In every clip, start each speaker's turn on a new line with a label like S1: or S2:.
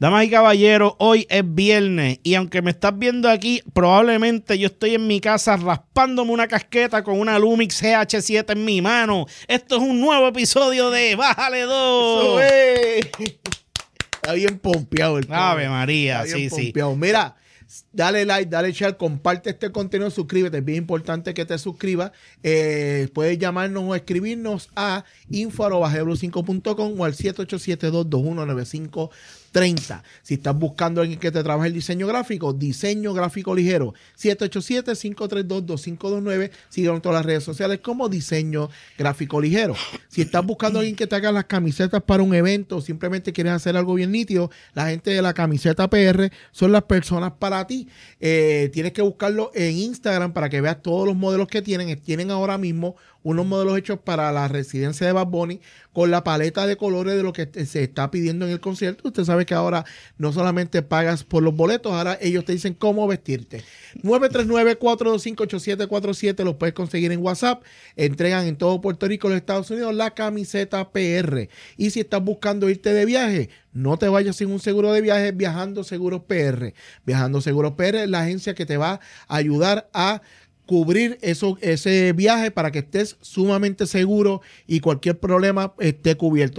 S1: Damas y caballeros, hoy es viernes y aunque me estás viendo aquí, probablemente yo estoy en mi casa raspándome una casqueta con una Lumix GH7 en mi mano. Esto es un nuevo episodio de Bájale 2.
S2: Está bien pompeado el
S1: Ave María,
S2: Está bien
S1: sí.
S2: pompeado. Mira, dale like, dale share, comparte este contenido, suscríbete. Es bien importante que te suscribas. Puedes llamarnos o escribirnos a info@geblu5.com o al 787-221-9530. Si estás buscando a alguien que te trabaje el diseño gráfico ligero, 787-532-2529. Síguenos en todas las redes sociales como Diseño Gráfico Ligero. Si estás buscando a alguien que te haga las camisetas para un evento o simplemente quieres hacer algo bien nítido, la gente de la camiseta PR son las personas para ti. Tienes que buscarlo en Instagram para que veas todos los modelos que tienen. Tienen ahora mismo unos modelos hechos para la residencia de Bad Bunny con la paleta de colores de lo que se está pidiendo en el concierto. Usted sabe que ahora no solamente pagas por los boletos, ahora ellos te dicen cómo vestirte. 939-425-8747 los puedes conseguir en WhatsApp. Entregan en todo Puerto Rico y los Estados Unidos la camiseta PR. Y si estás buscando irte de viaje, no te vayas sin un seguro de viaje. Viajando Seguros PR. Viajando Seguros PR es la agencia que te va a ayudar a cubrir ese viaje para que estés sumamente seguro y cualquier problema esté cubierto.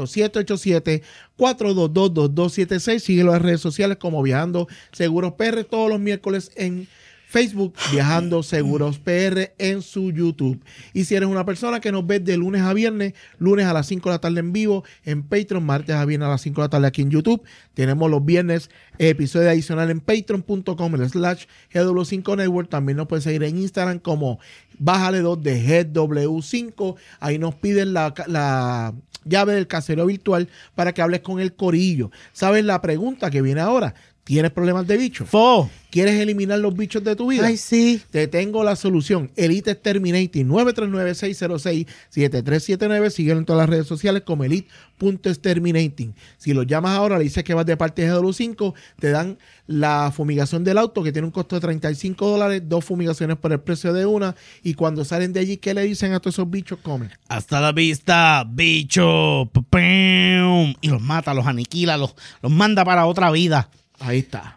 S2: 787-422-2276. Síguelo en las redes sociales como Viajando Seguros PR todos los miércoles en Facebook, Viajando Seguros PR en su YouTube. Y si eres una persona que nos ves de lunes a viernes, lunes a las 5 de la tarde en vivo en Patreon, martes a viernes a las 5 de la tarde aquí en YouTube. Tenemos los viernes episodio adicional en patreon.com/GW5 Network. También nos puedes seguir en Instagram como Bájale 2 de GW5. Ahí nos piden la llave del casero virtual para que hables con el corillo. ¿Sabes la pregunta que viene ahora? ¿Tienes problemas de bichos? ¿Quieres eliminar los bichos de tu vida?
S1: Ay, sí.
S2: Te tengo la solución. Elite Exterminating, 939-606-7379. Síguelo en todas las redes sociales como elite.exterminating. Si los llamas ahora, le dices que vas de parte de GW5, te dan la fumigación del auto que tiene un costo de $35, 2 fumigaciones por el precio de una. Y cuando salen de allí, ¿qué le dicen a todos esos bichos? Comen.
S1: Hasta la vista, bicho. ¡Pum! Y los mata, los aniquila, los manda para otra vida.
S2: Ahí está.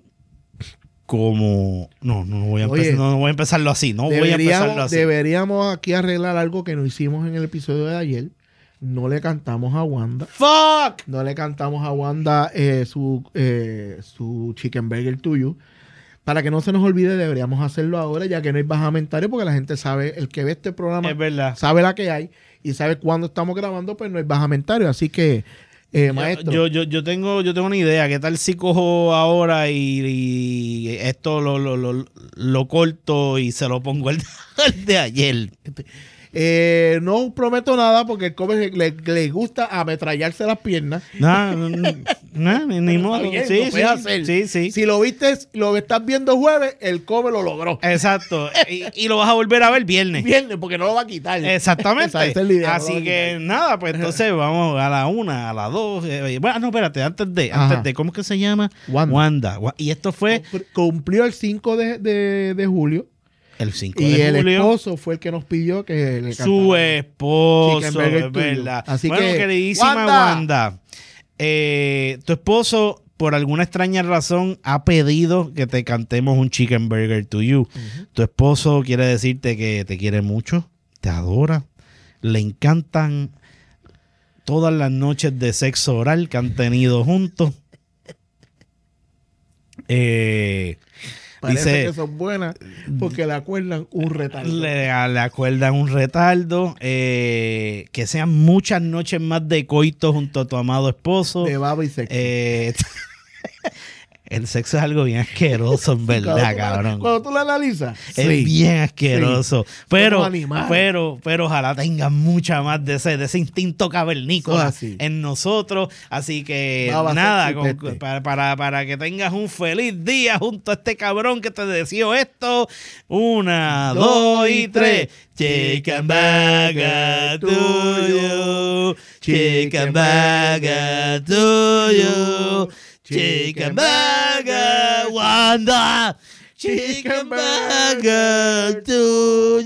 S1: No voy a empezarlo así.
S2: Deberíamos aquí arreglar algo que no hicimos en el episodio de ayer. No le cantamos a Wanda.
S1: ¡Fuck!
S2: No le cantamos a Wanda su Chicken Burger to You. Para que no se nos olvide, deberíamos hacerlo ahora, ya que no hay basamentario, porque la gente sabe, el que ve este programa
S1: es verdad,
S2: sabe la que hay y sabe cuándo estamos grabando, pues no hay basamentario. Así que maestro.
S1: Yo tengo una idea. ¿Qué tal si cojo ahora y esto lo corto y se lo pongo el de ayer?
S2: No prometo nada porque el Kobe le gusta ametrallarse las piernas.
S1: Ni modo. Sí.
S2: Si lo estás viendo jueves, el Kobe lo logró.
S1: Exacto. y lo vas a volver a ver viernes.
S2: Viernes, porque no lo va a quitar.
S1: Exactamente.
S2: Esa es la idea,
S1: así que nada, pues entonces vamos a la 1, a la 2. Bueno, no, espérate, antes de, ¿cómo es que se llama?
S2: Wanda.
S1: Y esto fue...
S2: Cumplió el 5 de julio.
S1: El 5
S2: y
S1: de julio.
S2: El esposo fue el que nos pidió que le cantara.
S1: Su esposo, es verdad.
S2: Así
S1: bueno,
S2: que,
S1: queridísima Wanda, tu esposo, por alguna extraña razón, ha pedido que te cantemos un Chicken Burger to You. Tu esposo quiere decirte que te quiere mucho, te adora, le encantan todas las noches de sexo oral que han tenido juntos.
S2: Parece
S1: dice
S2: que son buenas porque le acuerdan un retardo.
S1: Le acuerdan un retardo. Que sean muchas noches más de coito junto a tu amado esposo.
S2: De baba y sexo.
S1: El sexo es algo bien asqueroso, en verdad, cabrón.
S2: Cuando tú lo analizas,
S1: es bien asqueroso.
S2: Sí.
S1: Pero ojalá tengan mucha más de ese instinto cavernícola en nosotros. Así que nada, para que tengas un feliz día junto a este cabrón que te deseó esto. 1, 2 y 3. Chicken burger to you. Chicken burger to you. Chicken burger, Wanda. Chicken burger to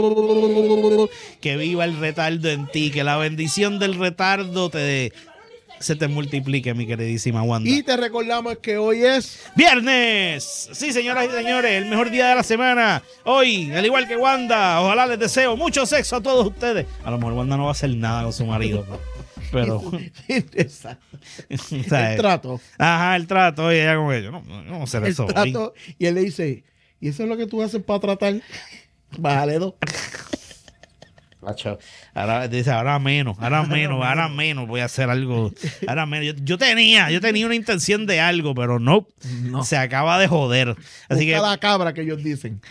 S1: you. Que viva el retardo en ti, que la bendición del retardo te se te multiplique, mi queridísima Wanda.
S2: Y te recordamos que hoy es
S1: ¡viernes! Sí, señoras y señores, el mejor día de la semana. Hoy, al igual que Wanda, ojalá les deseo mucho sexo a todos ustedes. A lo mejor Wanda no va a hacer nada con su marido, pero...
S2: Exacto.
S1: O sea,
S2: el trato.
S1: Ajá, el trato. Oye, ella como que yo no voy a hacer eso
S2: trato,
S1: hoy.
S2: Y él le dice, ¿y eso es lo que tú haces para tratar? Bájale 2.
S1: Ahora dice, ahora menos voy a hacer algo. Ahora menos. Yo tenía una intención de algo, pero no. Se acaba de joder. Así que
S2: la cabra que ellos dicen.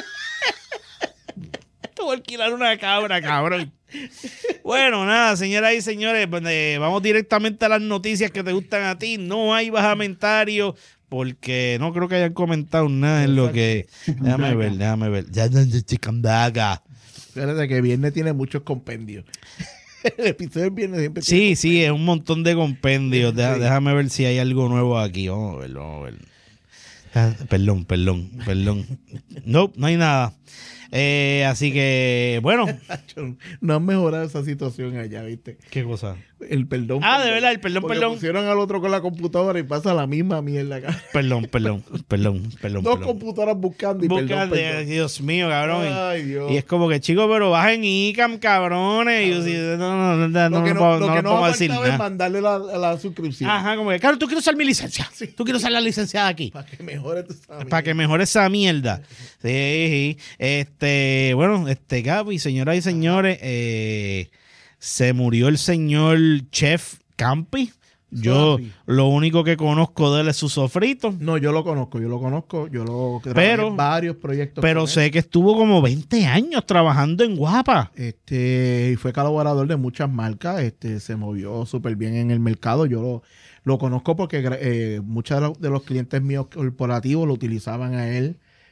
S1: te voy a alquilar una cabra, cabrón. Bueno, nada, señoras y señores, vamos directamente a las noticias que te gustan a ti. No hay bajamentarios, porque no creo que hayan comentado nada en lo que... Déjame ver. Ya chicandaga.
S2: Fíjate que viernes tiene muchos compendios. El episodio del viernes siempre
S1: tiene sí, es un montón de compendios. Déjame ver si hay algo nuevo aquí. Vamos a ver. Perdón. No hay nada. Así que, bueno.
S2: No han mejorado esa situación allá, ¿viste?
S1: ¿Qué cosa?
S2: El perdón.
S1: De verdad, el perdón.
S2: Pusieron al otro con la computadora y pasa la misma mierda acá.
S1: Perdón.
S2: Dos computadoras buscando y perdón.
S1: Dios mío, cabrón.
S2: Ay, Dios.
S1: Y es como que, chicos, pero bajen ICAM, cabrones. No
S2: podemos
S1: decir nada.
S2: Es mandarle la suscripción.
S1: Ajá, como que, claro, tú quieres usar mi licencia. Sí. Tú quieres usar la licencia de aquí.
S2: Para que
S1: mejore esa mierda. Sí. Bueno, Gaby, señoras y señores, se murió el señor Chef Campi. Yo lo único que conozco de él es su sofrito.
S2: No, yo lo conozco. Yo lo trabajé en varios proyectos.
S1: Pero sé que estuvo como 20 años trabajando en Guapa.
S2: Y fue colaborador de muchas marcas. Se movió súper bien en el mercado. Yo lo conozco porque muchos de los clientes míos corporativos lo utilizaban a él.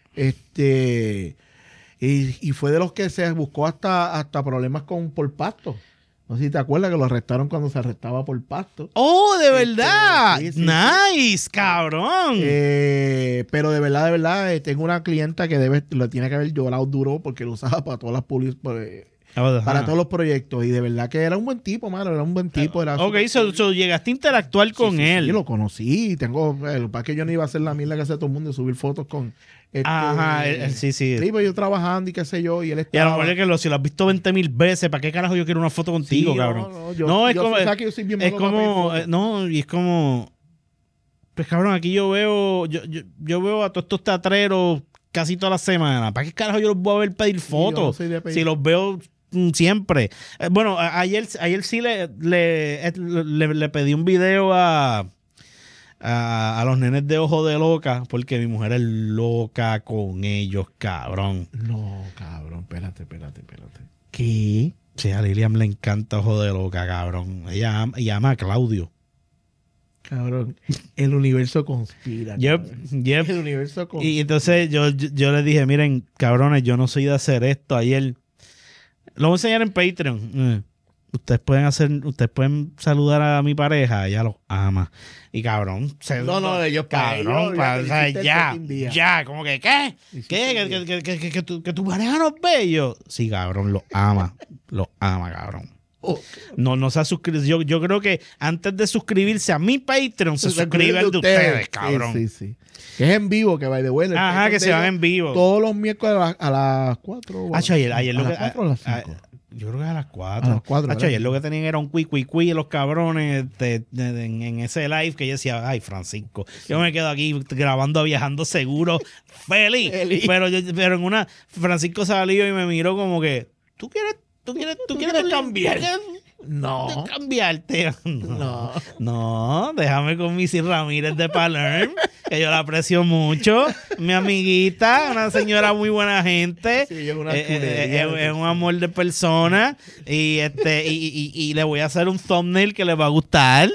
S2: Y fue de los que se buscó hasta problemas por pasto. No sé si te acuerdas que lo arrestaron cuando se arrestaba por pasto.
S1: ¡Oh, de verdad! Sí. ¡Nice, cabrón!
S2: Pero de verdad, tengo una clienta que lo tiene que haber llorado duro porque lo usaba para todas las para todos los proyectos. Y de verdad que era un buen tipo, mano. Era un buen tipo.
S1: Llegaste a interactuar con él.
S2: Sí, lo conocí. Para que yo no iba a hacer la mierda que hace todo el mundo de subir fotos con...
S1: sí.
S2: Sí, pues yo trabajando y qué sé yo. Y él estaba...
S1: Y a lo mejor que si lo has visto 20,000 veces, ¿para qué carajo yo quiero una foto contigo, cabrón? Es como... Pues cabrón, aquí yo veo a todos estos teatreros casi toda la semana. ¿Para qué carajo yo los voy a ver pedir fotos? Si los veo siempre. Bueno, ayer sí le pedí un video a los nenes de Ojo de Loca, porque mi mujer es loca con ellos, cabrón.
S2: No, cabrón, espérate.
S1: ¿Qué? Sí, a Lilian le encanta Ojo de Loca, cabrón. Ella ama a Claudio.
S2: Cabrón, el universo conspira.
S1: Yep.
S2: El universo conspira.
S1: Y entonces yo les dije, miren, cabrones, yo no soy de hacer esto. Ayer lo voy a enseñar en Patreon. Ustedes pueden saludar a mi pareja, ella los ama. Y cabrón,
S2: ellos
S1: cabrón, ya, como que, ¿qué? ¿Que tu pareja nos ve? Y yo, sí, cabrón, los ama, cabrón. No se ha suscrito. Yo creo que antes de suscribirse a mi Patreon, se suscribe al de ustedes, cabrón.
S2: Sí. Es en vivo, que by the way.
S1: Ajá, que se van en vivo.
S2: Todos los miércoles a las 4.
S1: Ayer lo que...
S2: ¿A las 4 o a las 5?
S1: Yo creo que a las 4.
S2: A las 4.
S1: Ayer lo que tenían era un cuy los cabrones en ese live que yo decía, ay, Francisco, yo me quedo aquí grabando Viajando Seguro, feliz. Pero en una, Francisco salió y me miró como que, ¿Tú quieres cambiar?
S2: No.
S1: Cambiarte. No, déjame con Missy Ramírez de Palermo, que yo la aprecio mucho. Mi amiguita, una señora muy buena gente.
S2: Sí, es
S1: un amor de persona. Y le voy a hacer un thumbnail que le va a gustar.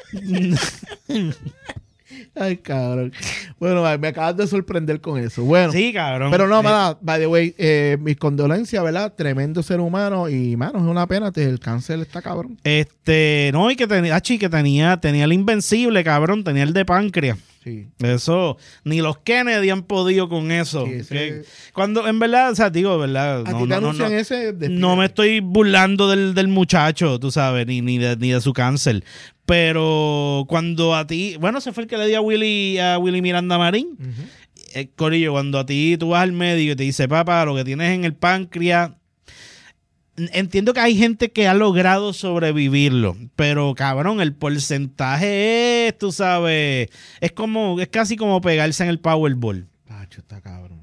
S2: Ay, cabrón. Bueno, me acabas de sorprender con eso. Bueno.
S1: Sí, cabrón.
S2: Pero no, by the way, mis condolencias, ¿verdad? Tremendo ser humano y, mano, es una pena. El cáncer está cabrón.
S1: No, y que tenía el invencible, cabrón. Tenía el de páncreas.
S2: Sí.
S1: Eso, ni los Kennedy han podido con eso. Sí, cuando, en verdad, o sea, digo, ¿verdad? No me estoy burlando del muchacho, tú sabes, ni de su cáncer. Pero cuando a ti, bueno, ese fue el que le dio a Willy Miranda Marín. Corillo, cuando a ti tú vas al médico y te dice, papá, lo que tienes en el páncreas. Entiendo que hay gente que ha logrado sobrevivirlo, pero cabrón, el porcentaje es, tú sabes, es casi como pegarse en el Powerball.
S2: Pacho, está cabrón.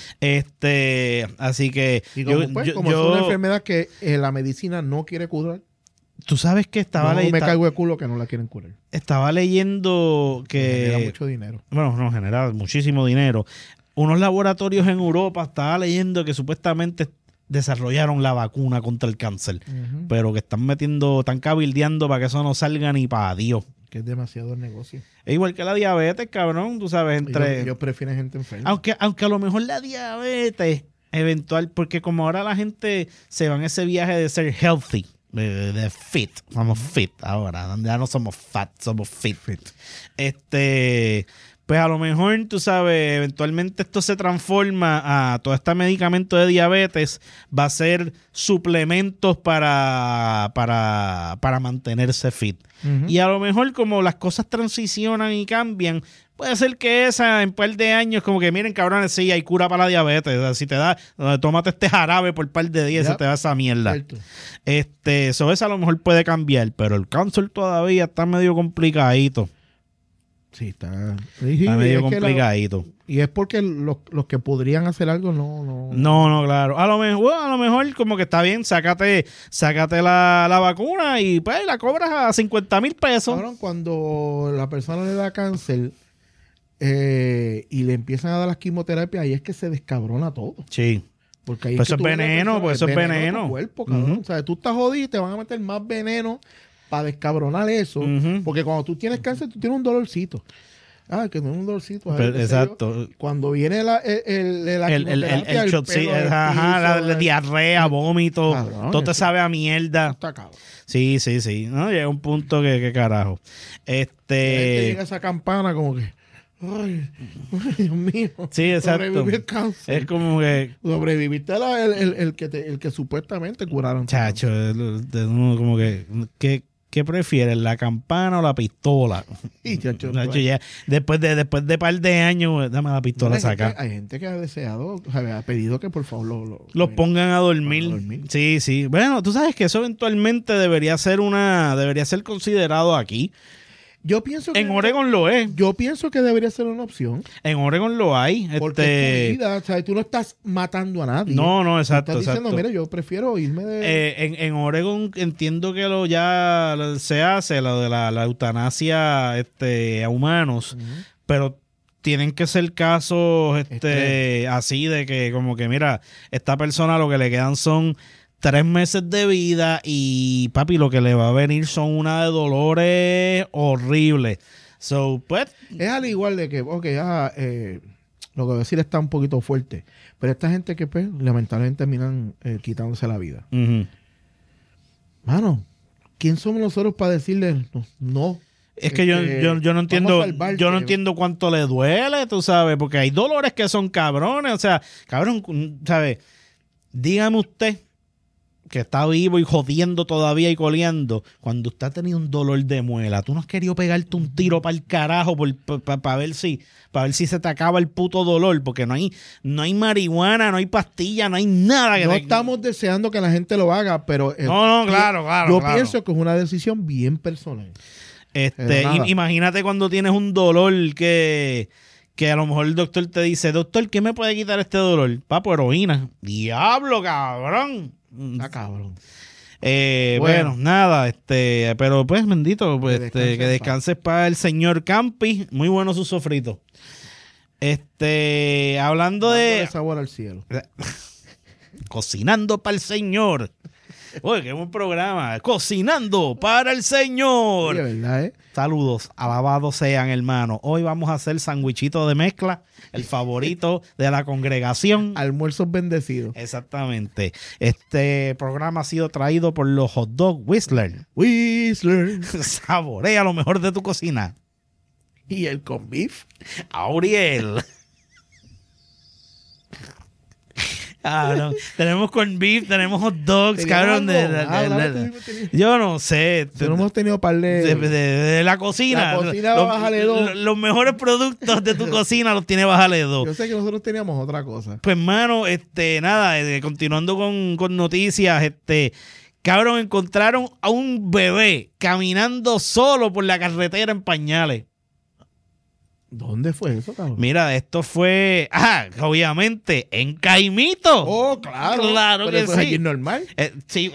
S1: Así que
S2: como es una enfermedad que la medicina no quiere curar.
S1: Tú sabes que
S2: me caigo de culo que no la quieren curar.
S1: Estaba leyendo que
S2: genera mucho dinero.
S1: Bueno, no, genera muchísimo dinero. Unos laboratorios en Europa, estaba leyendo que supuestamente desarrollaron la vacuna contra el cáncer, pero que están cabildeando para que eso no salga ni para Dios.
S2: Que es demasiado el negocio.
S1: Es igual que la diabetes, cabrón, tú sabes,
S2: ellos prefieren gente enferma.
S1: Aunque a lo mejor la diabetes eventual, porque como ahora la gente se va en ese viaje de ser healthy, de fit, somos fit ahora, ya no somos fat, somos fit. Pues a lo mejor, tú sabes, eventualmente esto se transforma a todo este medicamento de diabetes, va a ser suplementos para mantenerse fit. Y a lo mejor como las cosas transicionan y cambian, puede ser que en un par de años como que miren cabrones, sí, hay cura para la diabetes. O sea, si te da, tómate este jarabe por un par de días, se te da esa mierda. Eso a lo mejor puede cambiar, pero el cáncer todavía está medio complicadito.
S2: Sí, está
S1: medio complicadito.
S2: Y es porque los que podrían hacer algo no,
S1: claro. A lo mejor como que está bien, sácate la vacuna y pues la cobras a 50,000 pesos.
S2: Ahora, cuando la persona le da cáncer y le empiezan a dar las quimioterapias, ahí es que se descabrona todo.
S1: Sí.
S2: Porque ahí
S1: pues eso es veneno, pues eso es veneno.
S2: Tu cuerpo, cabrón. O sea, tú estás jodido y te van a meter más veneno para descabronar eso, porque cuando tú tienes cáncer, tú tienes un dolorcito. Que no es un dolorcito.
S1: Exacto.
S2: Cuando viene
S1: el shot, sí, la diarrea, vómito, cabrón, todo te sabe a mierda.
S2: Está cabrón.
S1: Sí. No, llega un punto que carajo.
S2: Llega esa campana como que, ay, Dios mío.
S1: Sí, exacto.
S2: Sobrevivir el cáncer.
S1: Es como que
S2: sobreviviste el que supuestamente curaron.
S1: Chacho, como que ¿qué prefieres, la campana o la pistola?
S2: Y chacho,
S1: ya, después de par de años, dame la pistola saca.
S2: Hay gente que ha deseado, o sea, ha pedido que por favor
S1: los pongan a dormir. Sí. Bueno, tú sabes que eso eventualmente debería ser considerado aquí.
S2: Yo pienso que
S1: en Oregon lo es.
S2: Yo pienso que debería ser una opción.
S1: En Oregon lo hay.
S2: Porque es comida, o sea, tú no estás matando a nadie.
S1: No, exacto.
S2: Estás diciendo, mira, yo prefiero irme de...
S1: En Oregon entiendo que ya se hace lo de la eutanasia a humanos, pero tienen que ser casos así de que como que, mira, esta persona lo que le quedan son 3 meses de vida y papi, lo que le va a venir son una de dolores horribles. So, pues,
S2: es al igual de que, lo que voy a decir está un poquito fuerte, pero esta gente que pues, lamentablemente terminan quitándose la vida. Mano, ¿quién somos nosotros para decirle no?
S1: Es que yo no entiendo cuánto le duele, tú sabes, porque hay dolores que son cabrones, o sea, cabrón, ¿sabes? Dígame usted que está vivo y jodiendo todavía y coleando, cuando usted ha tenido un dolor de muela, tú no has querido pegarte un tiro para el carajo para ver si se te acaba el puto dolor, porque no hay marihuana, no hay pastilla, no hay nada que
S2: estamos deseando que la gente lo haga, pero
S1: claro.
S2: Yo pienso que es una decisión bien personal.
S1: Imagínate cuando tienes un dolor que a lo mejor el doctor te dice, doctor, ¿qué me puede quitar este dolor? Papo, heroína. Diablo, cabrón.
S2: Cabrón.
S1: Bueno, nada, pero pues, bendito, pues, que descanses para el señor Campi. Muy bueno su sofrito. Hablando de
S2: sabor al cielo.
S1: Cocinando para el señor. Oye, qué buen programa. Cocinando para el Señor.
S2: Sí, ¿verdad,
S1: Saludos, alabados sean, hermano. Hoy vamos a hacer sandwichito de mezcla, el favorito de la congregación.
S2: Almuerzos bendecidos.
S1: Exactamente. Este programa ha sido traído por los Hot Dog Whistler.
S2: Whistler.
S1: Saborea lo mejor de tu cocina.
S2: ¿Y el con beef?
S1: Auriel. No. Tenemos corn beef, tenemos hot dogs, cabrón. Yo no sé.
S2: No hemos tenido par
S1: de la cocina.
S2: La cocina bájale 2.
S1: Los mejores productos de tu cocina los tiene bájale 2.
S2: Yo sé que nosotros teníamos otra cosa.
S1: Pues, hermano, nada, continuando con noticias, cabrón, encontraron a un bebé caminando solo por la carretera en pañales.
S2: ¿Dónde fue eso, cabrón?
S1: Mira, esto fue, obviamente, en Caimito.
S2: Oh, claro.
S1: Claro que
S2: eso
S1: sí.
S2: Es aquí normal.
S1: Sí,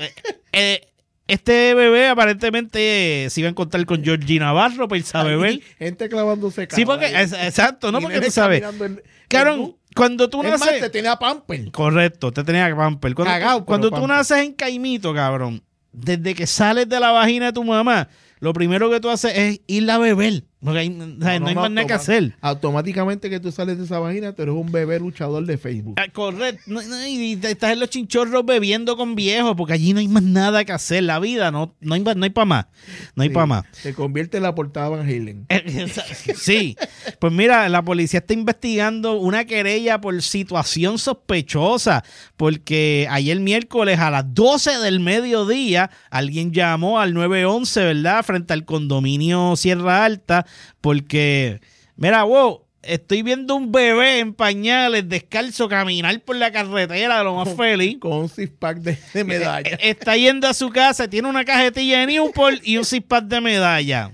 S1: este bebé aparentemente se iba a encontrar con Georgie Navarro para irse a beber.
S2: Gente clavándose cara.
S1: Sí, porque, exacto, no porque tú sabes. Cabrón, cuando tú naces...
S2: Es más, te tenía pamper.
S1: Correcto, te tenía pamper. Cuando tú naces en Caimito, cabrón, desde que sales de la vagina de tu mamá, lo primero que tú haces es ir a beber. Porque no hay más nada que hacer.
S2: Automáticamente que tú sales de esa vagina, tú eres un bebé luchador de Facebook.
S1: Correcto. Y estás en los chinchorros bebiendo con viejos, porque allí no hay más nada que hacer. La vida no hay para más. No hay para más.
S2: Se convierte en la portada Van Halen.
S1: Sí. Pues mira, la policía está investigando una querella por situación sospechosa, porque ayer miércoles a las 12 del mediodía alguien llamó al 911, ¿verdad? Frente al condominio Sierra Alta, porque, mira, estoy viendo un bebé en pañales descalzo caminar por la carretera de lo más feliz.
S2: Con un six-pack de medalla.
S1: Está yendo a su casa, tiene una cajetilla de Newport y un six-pack de medalla.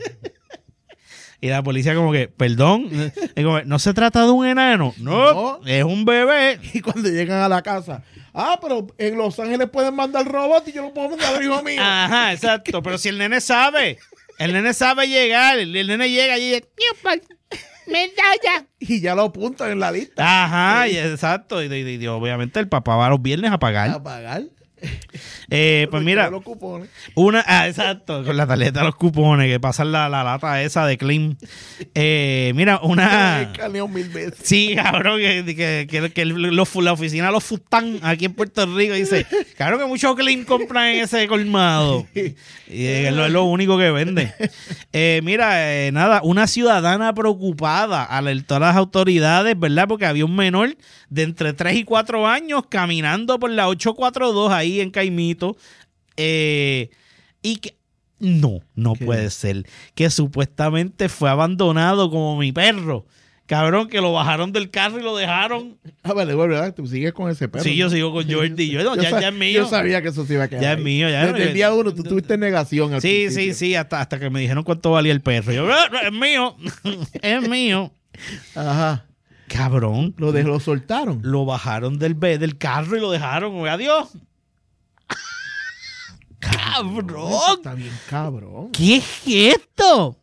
S1: Y la policía como que, perdón, no se trata de un enano, no, es un bebé.
S2: Y cuando llegan a la casa, pero en Los Ángeles pueden mandar robot y yo lo puedo mandar al hijo mío.
S1: Ajá, exacto, pero si el nene sabe llegar, el nene llega y dice, medalla.
S2: Y ya lo apuntan en la lista.
S1: Ajá, exacto. Y obviamente el papá va los viernes a pagar.
S2: ¿A pagar?
S1: Pues mira,
S2: los cupones.
S1: Exacto, con la tarjeta de los cupones que pasan la lata esa de Clean. Mira, una.
S2: Escaneo 1000 veces.
S1: Sí, cabrón, que la oficina de los Fután aquí en Puerto Rico dice, claro que muchos Clean compran en ese colmado. Y es lo único que vende. Mira, nada, una ciudadana preocupada alertó a las autoridades, ¿verdad? Porque había un menor de entre 3 y 4 años caminando por la 842 ahí en Caimito. Y que no puede ser. Que supuestamente fue abandonado como mi perro. Cabrón, que lo bajaron del carro y lo dejaron.
S2: Vale, ¿verdad? Tú sigues con ese perro.
S1: Sí, yo sigo con Jordi. Ya es mío.
S2: Yo sabía que eso se iba a quedar.
S1: Ya es mío. Ya
S2: desde el día 1 tú tuviste negación. Al principio.
S1: Sí. Hasta que me dijeron cuánto valía el perro. Yo, es mío. Es mío.
S2: Ajá.
S1: Cabrón.
S2: Lo soltaron.
S1: Lo bajaron del carro y lo dejaron. Adiós. Cabrón.
S2: Está bien, cabrón.
S1: ¿Qué es esto?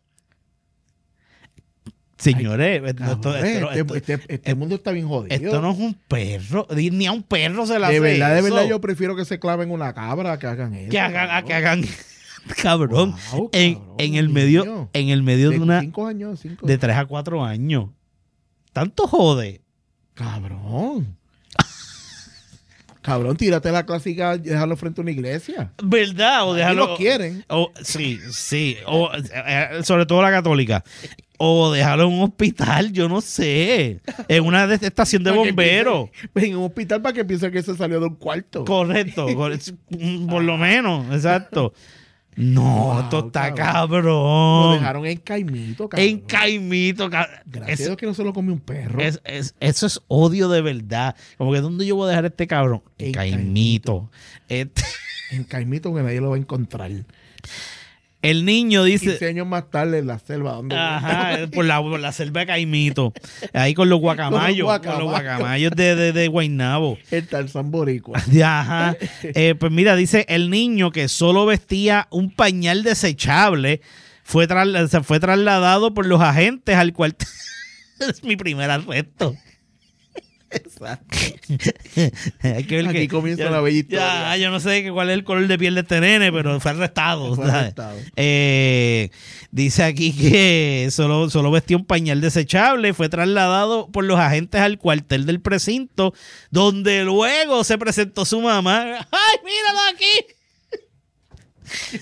S1: Señores,
S2: este mundo está bien jodido.
S1: Esto no es un perro. Ni a un perro se le hace
S2: De verdad,
S1: eso.
S2: yo prefiero que se claven una cabra a que hagan eso.
S1: Que hagan cabrón.
S2: Wow,
S1: en el medio de una
S2: 5 años,
S1: de 3 a 4 años. Tanto jode.
S2: Cabrón. Cabrón, tírate la clásica, dejarlo frente a una iglesia.
S1: ¿Verdad? O dejarlo.
S2: Lo quieren.
S1: Sí. O, sobre todo la católica. O dejarlo en un hospital, yo no sé. En una estación de bomberos.
S2: En un hospital para que piense que se salió de un cuarto.
S1: Correcto. Por lo menos, exacto. No, esto está cabrón.
S2: Lo dejaron en Caimito, cabrón.
S1: En Caimito, cabrón.
S2: Gracias a Dios que no se lo comió un perro.
S1: Eso es odio de verdad. Como que ¿dónde yo voy a dejar a este cabrón? En Caimito.
S2: En Caimito que nadie lo va a encontrar.
S1: El niño dice...
S2: 15 años más tarde en la selva.
S1: Por la selva de Caimito. Ahí con los guacamayos. Con los guacamayos de Guaynabo.
S2: El Tarzán boricua.
S1: Ajá. Pues mira, dice, el niño que solo vestía un pañal desechable fue trasladado por los agentes al cuartel. Es mi primer arresto.
S2: Exacto.
S1: Hay que ver
S2: aquí comienza la bella historia.
S1: Yo no sé cuál es el color de piel de este nene, pero fue arrestado. Dice aquí que solo vestía un pañal desechable, fue trasladado por los agentes al cuartel del precinto, donde luego se presentó su mamá. ¡Ay, míralo aquí!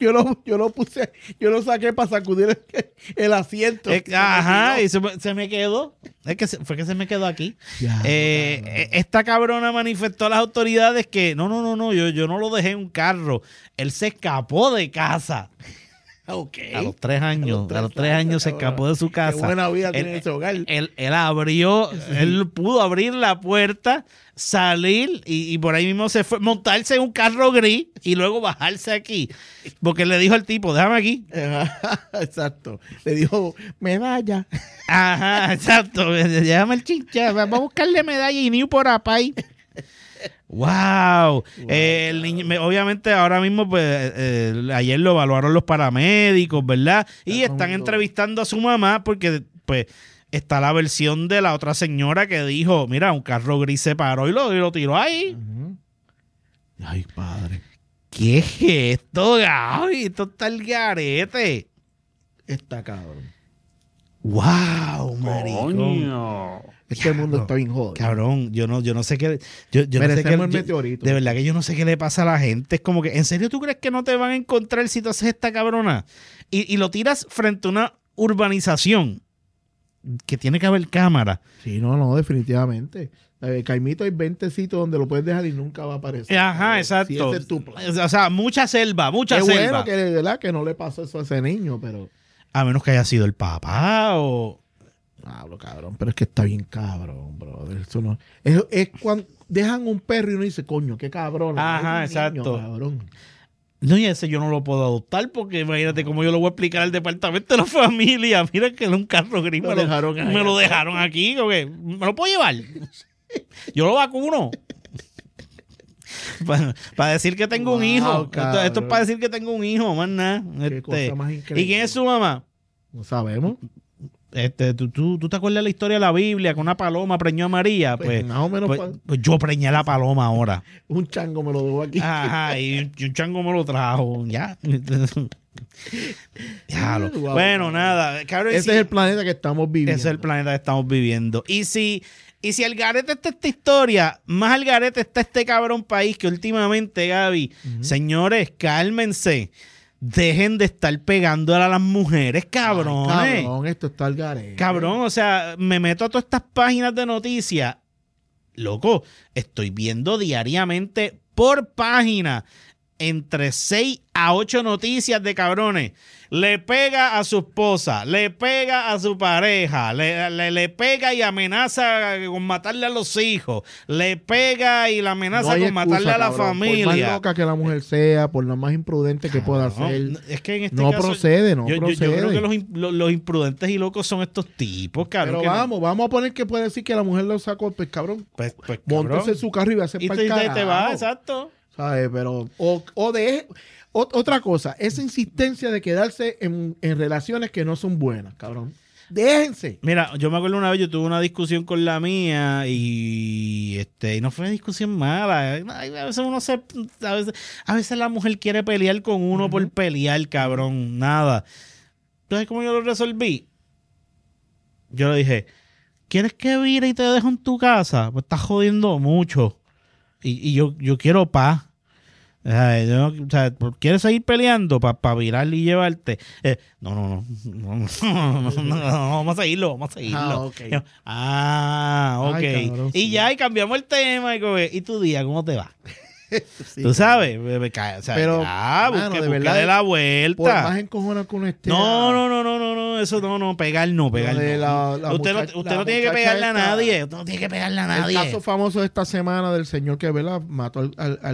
S2: yo lo saqué para sacudir el asiento.
S1: Ajá, y se me quedó. Fue que se me quedó aquí. Esta cabrona manifestó a las autoridades que no, yo no lo dejé en un carro. Él se escapó de casa.
S2: Okay.
S1: A los 3 años. A los 3 años se escapó de su casa.
S2: Qué buena vida tiene ese hogar.
S1: Él pudo abrir la puerta, salir y por ahí mismo se fue, montarse en un carro gris y luego bajarse aquí. Porque le dijo al tipo, déjame aquí.
S2: Exacto. Le dijo, medalla.
S1: Ajá, exacto. Déjame el chincha. Vamos a buscarle medalla y ni por apay. Wow. El niño, obviamente ahora mismo pues ayer lo evaluaron los paramédicos, ¿verdad? Y están entrevistando a su mamá porque pues está la versión de la otra señora que dijo, mira, un carro gris se paró y lo tiró ahí.
S2: Ay, padre.
S1: ¿Qué es esto, Gaby? Esto está el garete.
S2: Está cabrón.
S1: Wow, maricón.
S2: Este mundo está bien jodido.
S1: Cabrón, yo no sé qué. Yo no sé qué,
S2: el meteorito.
S1: De verdad que yo no sé qué le pasa a la gente. Es como que, ¿en serio tú crees que no te van a encontrar si tú haces esta cabrona? Y lo tiras frente a una urbanización que tiene que haber cámara.
S2: Sí, no, definitivamente. Caimito hay 20 sitios donde lo puedes dejar y nunca va a aparecer.
S1: Ajá, exacto. Si ese es tu plan. O sea, mucha selva. Qué
S2: bueno que, de verdad, que no le pasó eso a ese niño, pero.
S1: A menos que haya sido el papá o.
S2: Cabrón, pero es que está bien cabrón, brother. Eso no. Es cuando dejan un perro y uno dice, coño, qué cabrón.
S1: Ajá, exacto.
S2: Niño, cabrón.
S1: No, y ese yo no lo puedo adoptar porque imagínate cómo yo lo voy a explicar al departamento de la familia. Mira que es un carro gris. Me lo dejaron aquí. ¿Me lo puedo llevar? Yo lo vacuno. Para decir que tengo un hijo. Esto es para decir que tengo un hijo, más nada.
S2: Cosa más increíble.
S1: ¿Y quién es su mamá?
S2: No sabemos.
S1: ¿Tú te acuerdas de la historia de la Biblia que una paloma preñó a María? Pues más o menos. Pues yo preñé a la paloma ahora.
S2: Un chango me lo dejó aquí.
S1: Ajá, y un chango me lo trajo. Ya.
S2: Wow,
S1: bueno, nada. Cabrón,
S2: ese es el planeta que estamos viviendo.
S1: Ese es el planeta que estamos viviendo. Y si el garete está esta historia, más al garete está este cabrón país que últimamente, Gaby, señores, cálmense. Dejen de estar pegándole a las mujeres, cabrones.
S2: Ay, cabrón, esto está al garete.
S1: Cabrón, o sea, me meto a todas estas páginas de noticias. Loco, estoy viendo diariamente por página entre 6 a 8 noticias de cabrones. Le pega a su esposa, le pega a su pareja, le pega y amenaza con matarle a los hijos, le pega y la amenaza con matarle a la familia.
S2: Por más loca que la mujer sea, por lo más imprudente que pueda ser,
S1: es que en este
S2: no
S1: caso,
S2: procede. Yo
S1: creo que los imprudentes y locos son estos tipos, cabrón.
S2: Pero vamos a poner que puede decir que la mujer lo sacó, pues cabrón, móntese en su carro y va a hacer para el carajo.
S1: Y te va, exacto.
S2: ¿Sabes? Pero, otra cosa, esa insistencia de quedarse en relaciones que no son buenas, cabrón. Déjense.
S1: Mira, yo me acuerdo una vez, yo tuve una discusión con la mía y no fue una discusión mala. A veces la mujer quiere pelear con uno por pelear, cabrón. Nada. Entonces, ¿cómo yo lo resolví? Yo le dije, ¿quieres que vire y te dejo en tu casa? Pues estás jodiendo mucho. Y yo quiero paz. ¿Quieres seguir peleando para virar y llevarte? No, vamos a seguirlo.
S2: Ok.
S1: Ok.
S2: Ay, cabrón,
S1: y ya, y cambiamos el tema. ¿Y tu día cómo te va? Sí, tú sabes, o sea,
S2: pero
S1: de verdad de la vuelta.
S2: Por más encojonado que uno esté.
S1: No, eso no, pegar no. Usted no tiene que pegarle a nadie. Usted no tiene que pegarle a nadie.
S2: El caso famoso de esta semana del señor que mató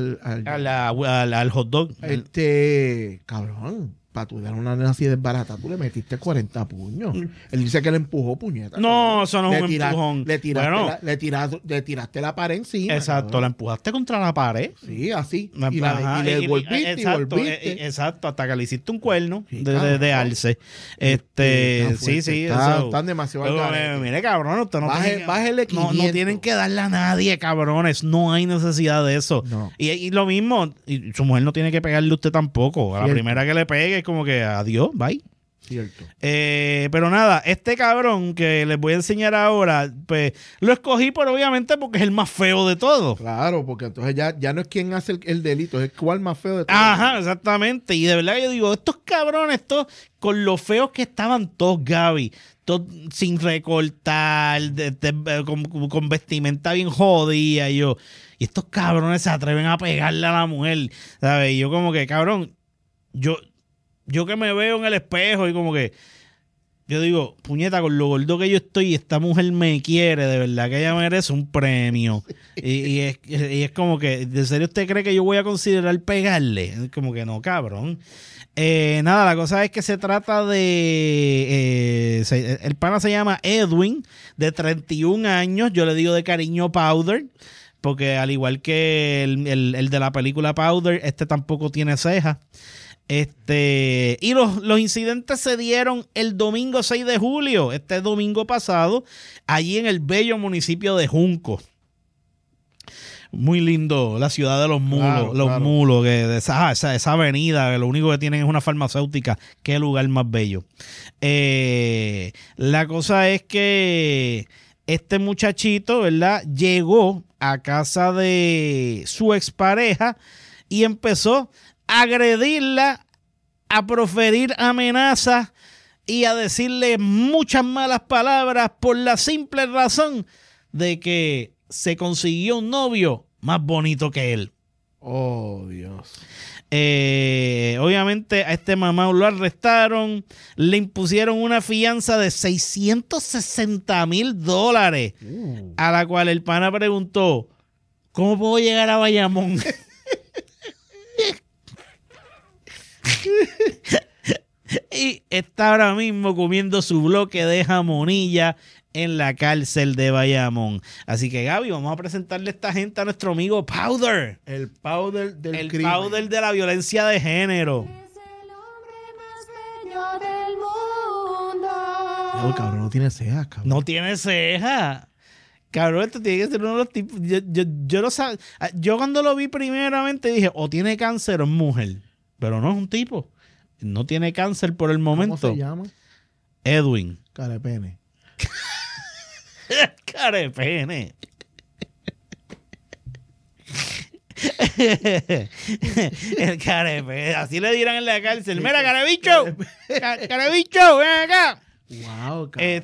S1: al hot dog.
S2: Cabrón. Para tu dar una nena así desbarata, tú le metiste 40 puños. Él dice que le empujó puñeta.
S1: No, eso no es un empujón.
S2: Le tiraste la pared encima.
S1: Exacto,
S2: ¿no?
S1: La empujaste contra la pared.
S2: Sí, así. Y le volviste y volviste.
S1: Exacto, hasta que le hiciste un cuerno de alce. Sí.
S2: Están demasiado
S1: mire, cabrón, usted
S2: bájele 500.
S1: No tienen que darle a nadie, cabrones. No hay necesidad de eso.
S2: No.
S1: Y lo mismo, y su mujer no tiene que pegarle a usted tampoco. A la primera que le pegue es como que adiós, bye.
S2: Cierto.
S1: Pero nada, este cabrón que les voy a enseñar ahora, pues lo escogí obviamente porque es el más feo de todos.
S2: Claro, porque entonces ya no es quien hace el delito, es cuál más feo de todos.
S1: Ajá, exactamente. Y de verdad yo digo, estos cabrones, con lo feos que estaban todos, Gaby, todos sin recortar, con vestimenta bien jodida, y estos cabrones se atreven a pegarle a la mujer, ¿sabes? Y yo como que, cabrón, yo que me veo en el espejo y como que yo digo, puñeta, con lo gordo que yo estoy, esta mujer me quiere, de verdad que ella merece un premio. y es como que, ¿de serio usted cree que yo voy a considerar pegarle? Es como que no, cabrón. Nada, la cosa es que se trata de... el pana se llama Edwin, de 31 años, yo le digo de cariño Powder, porque al igual que el de la película Powder, este tampoco tiene cejas. Y los incidentes se dieron el domingo 6 de julio, este domingo pasado, allí en el bello municipio de Junco. Muy lindo, la ciudad de los mulos, claro. Mulos, que esa avenida, que lo único que tienen es una farmacéutica. Qué lugar más bello. La cosa es que este muchachito, ¿verdad?, llegó a casa de su expareja y empezó a agredirla, a proferir amenazas y a decirle muchas malas palabras por la simple razón de que se consiguió un novio más bonito que él.
S2: Oh, Dios.
S1: Obviamente a este mamá lo arrestaron, le impusieron una fianza de $660,000, a la cual el pana preguntó, ¿cómo puedo llegar a Bayamón? Y está ahora mismo comiendo su bloque de jamonilla en la cárcel de Bayamón. Así que, Gaby, vamos a presentarle a esta gente a nuestro amigo Powder.
S2: El Powder del crimen.
S1: El Powder de la violencia de género.
S3: Es el hombre más bello del mundo.
S2: No, cabrón, no tiene cejas, cabrón.
S1: No tiene cejas. Cabrón, esto tiene que ser uno de los tipos... Yo no sabía... Yo cuando lo vi primeramente dije, o tiene cáncer o es mujer. Pero no es un tipo. No tiene cáncer por el momento.
S2: ¿Cómo se llama?
S1: Edwin.
S2: Carepene.
S1: Carepene. El carepene. Así le dirán en la cárcel. Mira, carebicho. Carebicho, ven acá.
S2: Wow, cabrón.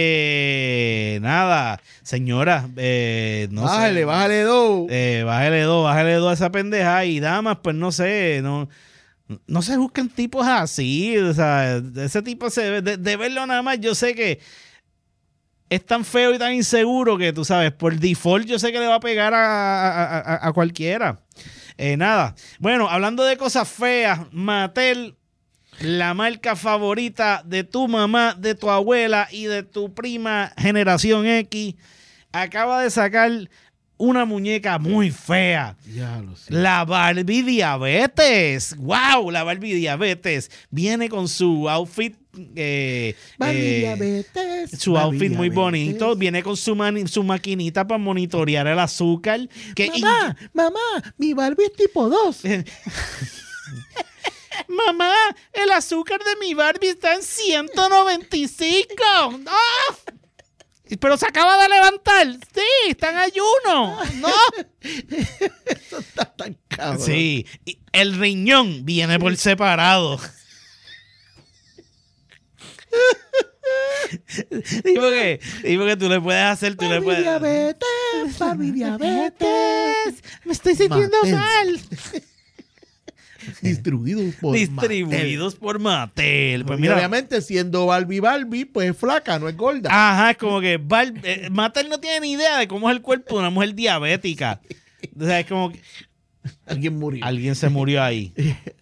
S1: Nada, señora, no
S2: bájale,
S1: sé.
S2: Bájale dos.
S1: Bájale dos a esa pendeja. Y damas, pues no sé, no se busquen tipos así, o sea, ese tipo de verlo nada más, yo sé que es tan feo y tan inseguro que tú sabes, por default yo sé que le va a pegar a cualquiera. Nada, bueno, hablando de cosas feas, Mattel, la marca favorita de tu mamá, de tu abuela y de tu prima Generación X, acaba de sacar una muñeca muy fea.
S2: Ya lo sé.
S1: La Barbie Diabetes. ¡Wow! La Barbie Diabetes. Viene con su outfit.
S2: Barbie Diabetes.
S1: Su
S2: Barbie
S1: outfit muy
S2: Diabetes.
S1: Bonito. Viene con su maquinita para monitorear el azúcar.
S2: Mamá, mi Barbie es tipo 2.
S1: Mamá, el azúcar de mi Barbie está en 195. ¡No! Pero se acaba de levantar. Sí, está en ayuno. No.
S2: Eso está tan cabrón.
S1: Sí. Y el riñón viene por separado. Y porque tú le puedes hacer, tú le puedes.
S2: Barbie Diabetes.
S1: Me estoy sintiendo
S2: Mattel.
S1: mal.
S2: Distribuidos
S1: por Mattel. Pues
S2: y
S1: mira,
S2: obviamente siendo Barbie, pues es flaca, no es gorda.
S1: ajá, es como que Mattel no tiene ni idea de cómo es el cuerpo de una mujer diabética. O sea, es como que
S2: Alguien murió.
S1: alguien se murió ahí.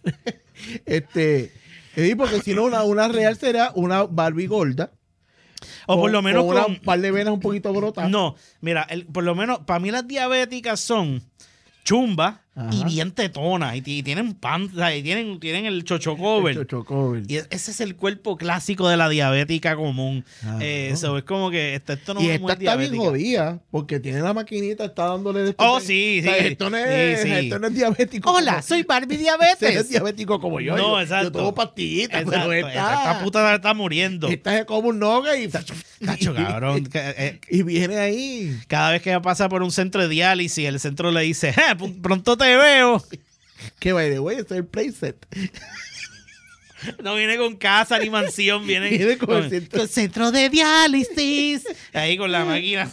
S2: Porque si no, una real será una Barbie gorda.
S1: O por lo menos
S2: con un par de venas un poquito brotadas.
S1: No, mira, por lo menos para mí las diabéticas son chumba, y bien tetona, y tienen panza, y tienen el chocho cover. Y ese es el cuerpo clásico de la diabética común. Eso es como que esto no
S2: y
S1: es muy
S2: esta está bien jodida, porque tiene la maquinita, está dándole de
S1: sí.
S2: Esto no es diabético.
S1: Hola, soy Barbie Diabetes.
S2: Es diabético como yo.
S1: No, exacto.
S2: Yo tomo pastillitas, pero
S1: esta puta está muriendo.
S2: Esta es como un noga y...
S1: Cacho, cabrón.
S2: Y viene ahí.
S1: Cada vez que pasa por un centro de diálisis, el centro le dice, pronto te veo.
S2: Que by the way, esto es el playset.
S1: No viene con casa ni mansión, viene
S2: con el
S1: centro de diálisis. Ahí con la máquina.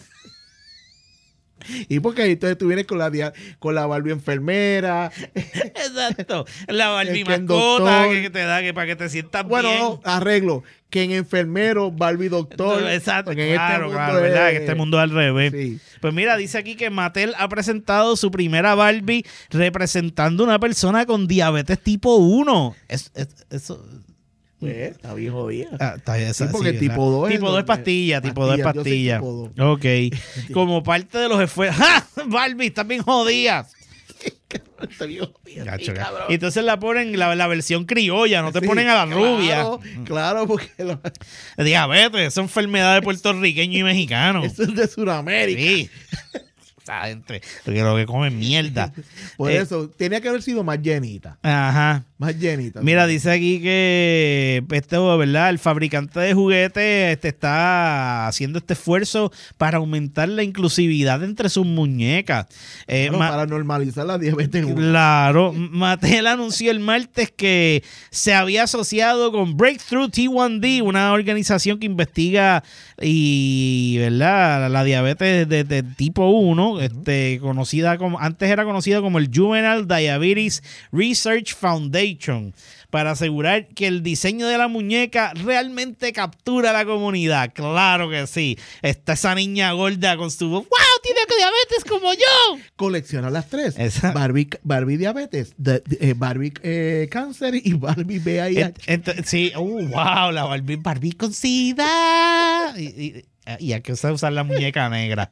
S2: Y porque ahí entonces tú vienes con la Barbie enfermera.
S1: Exacto. La Barbie mascota que te da para que te sientas bien.
S2: Bueno, arreglo. Que en enfermero, Barbie doctor.
S1: Exacto,
S2: claro,
S1: ¿verdad? Que este mundo es al revés.
S2: Sí.
S1: Pues mira, dice aquí que Mattel ha presentado su primera Barbie representando una persona con diabetes tipo 1. Eso...
S2: Pues, está bien jodida.
S1: Está esa,
S2: sí, porque
S1: sí,
S2: tipo 2
S1: tipo 2 es pastilla, tipo 2 es pastilla. Ok. Como parte de los esfuerzos. ¡Ja! Barbie, estás bien jodida.
S2: Está bien jodida.
S1: Y entonces la ponen la versión criolla, no te ponen a la rubia.
S2: Claro, porque
S1: diabetes, esa enfermedad de puertorriqueño y mexicano.
S2: Eso es de Sudamérica. Sí.
S1: Entre lo que comen mierda.
S2: Por eso, tenía que haber sido más llenita.
S1: Ajá.
S2: Más llenita.
S1: Mira, dice aquí que ¿verdad? El fabricante de juguetes está haciendo este esfuerzo para aumentar la inclusividad entre sus muñecas.
S2: Para normalizar la diabetes.
S1: Claro. Mattel anunció el martes que se había asociado con Breakthrough T1D, una organización que investiga ¿verdad? La diabetes de tipo 1, conocida como, antes era conocida como el Juvenile Diabetes Research Foundation, para asegurar que el diseño de la muñeca realmente captura a la comunidad. Claro que sí. Está esa niña gorda con su... ¡Wow! ¡Tiene diabetes como yo!
S2: Colecciona las tres. Barbie diabetes, Barbie cáncer y Barbie VIH.
S1: Sí. ¡Wow! La Barbie con SIDA. Y hay que usar la muñeca negra.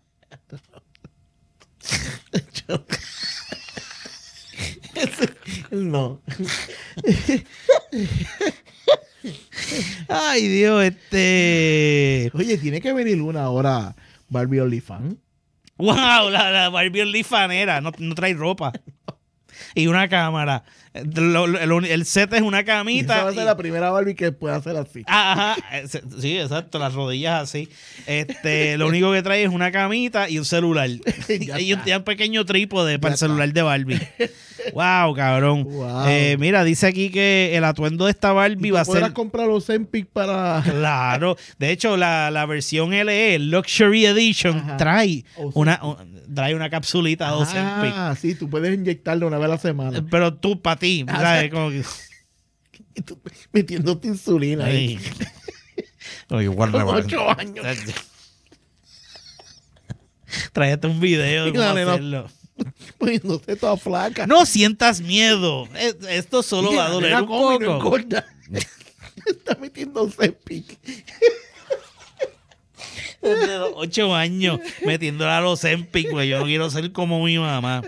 S2: No.
S1: Ay, Dios,
S2: Oye, tiene que venir una hora Barbie OnlyFans.
S1: Wow, la Barbie OnlyFanera, no trae ropa. Y una cámara. El set es una camita.
S2: Esa va a ser la primera Barbie que pueda hacer así.
S1: Ajá. Sí, exacto. Las rodillas así. Lo único que trae es una camita y un celular. Y un pequeño trípode para el celular de Barbie. Wow, cabrón.
S2: Wow.
S1: Mira, dice aquí que el atuendo de esta Barbie va a ser...
S2: ¿Podrás comprar los Ozempic para...?
S1: Claro. De hecho, la versión LE, Luxury Edition, trae una capsulita de Ozempic.
S2: Ah, sí, tú puedes inyectarle una vez a la semana.
S1: Pero tú, para ti, ¿sabes? Como que...
S2: Y tú metiéndote insulina ahí.
S1: Oye,
S2: con 8 años.
S1: Tráete un video de cómo hacerlo.
S2: Poniéndose toda flaca.
S1: No sientas miedo. Esto solo va a doler un poco.
S2: Está metiendo Ozempic.
S1: Desde los 8 años metiéndola a los Ozempic, güey. Yo no quiero ser como mi mamá.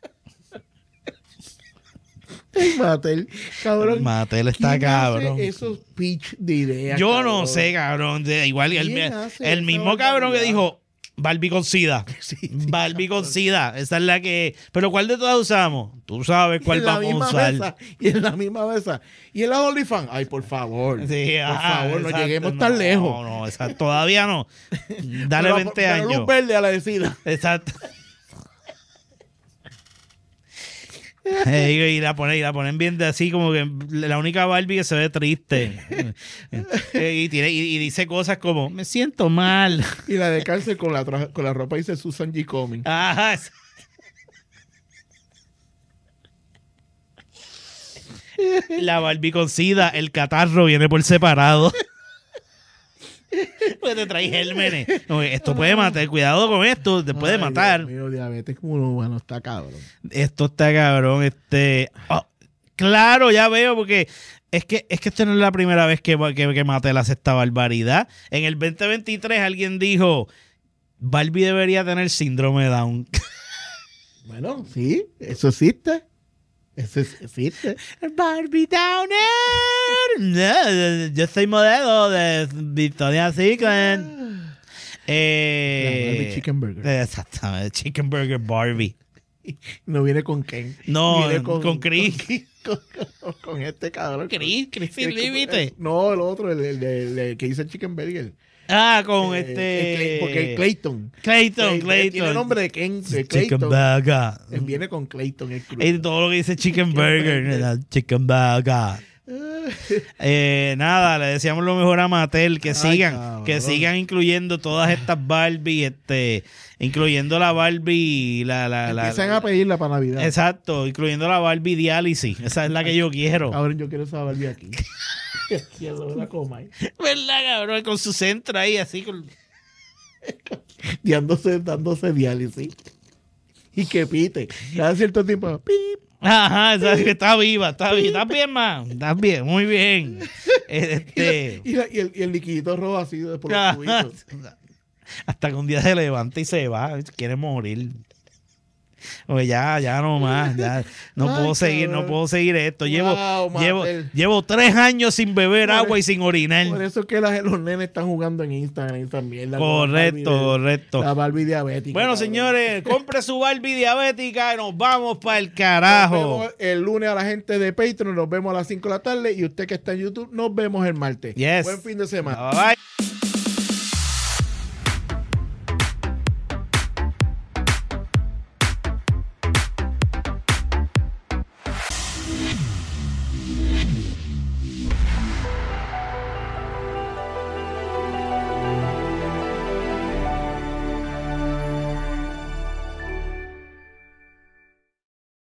S2: Mattel, cabrón.
S1: Mattel está cabrón.
S2: Esos pitch de ideas.
S1: Yo cabrón. No sé, cabrón. Igual el mismo cabrón que dijo Barbie con SIDA. Sí, Barbie con SIDA. Esa es la que. Pero ¿cuál de todas usamos? Tú sabes cuál vamos a usar.
S2: Y en la misma mesa. Y en la OnlyFans. Ay, por favor.
S1: Sí,
S2: por favor, no lleguemos tan lejos.
S1: No, todavía no. Dale 20 años.
S2: Luz verde a la de SIDA.
S1: Exacto. Y la ponen bien de así como que la única Barbie que se ve triste y dice cosas como me siento mal,
S2: y la de cárcel con la ropa dice Susan G. Coming.
S1: Ajá. La Barbie con SIDA, el catarro viene por separado. Pues te traes gérmenes. Esto puede matar. Cuidado con esto. Te puede matar.
S2: Dios mío, diabetes como uno humano está cabrón.
S1: Esto está cabrón. Claro, ya veo, porque es que esto no es la primera vez que Mattel hace esta barbaridad. En el 2023 alguien dijo Barbie debería tener síndrome de Down.
S2: Bueno, sí, eso existe. Eso existe.
S1: Barbie Downer. No, yo soy modelo de Victoria's Secret.
S2: Barbie Chicken Burger.
S1: Exactamente, Chicken Burger Barbie.
S2: No viene con Ken.
S1: No, viene con Chris.
S2: Con este cabrón.
S1: Chris sin límite.
S2: No, el otro, el que dice Chicken Burger.
S1: Con
S2: porque Clayton.
S1: Clayton.
S2: Tiene el nombre de Ken. De
S1: Chicken
S2: Clayton.
S1: Burger.
S2: Él viene con Clayton.
S1: Y todo lo que dice Chicken Burger. Chicken Burger. Nada, le deseamos lo mejor a Mattel, que sigan incluyendo todas estas Barbie, incluyendo la Barbie,
S2: empiezan a pedirla para Navidad.
S1: Exacto, incluyendo la Barbie diálisis, esa es la que yo quiero.
S2: Cabrón, yo quiero esa Barbie aquí. Quiero la coma ahí.
S1: ¿Verdad, cabrón? Con su centro ahí, así
S2: dándose diálisis. Y que pite. Cada cierto tiempo, pip.
S1: Ajá, está viva, estás bien, man. Estás bien, muy bien.
S2: Y el liquidito rojo así por los tubitos.
S1: Hasta que un día se levanta y se va, quiere morir. Oye, ya no más, ya no puedo seguir esto. Llevo 3 años sin beber agua y sin orinar.
S2: Por eso es que los nenes están jugando en Instagram también.
S1: Correcto.
S2: La Barbie diabética.
S1: Bueno, señores, compre su Barbie diabética y nos vamos para el carajo.
S2: Nos vemos el lunes a la gente de Patreon, nos vemos a las 5 de la tarde y usted que está en YouTube, nos vemos el martes.
S1: Yes.
S2: Buen fin de semana.
S1: Bye.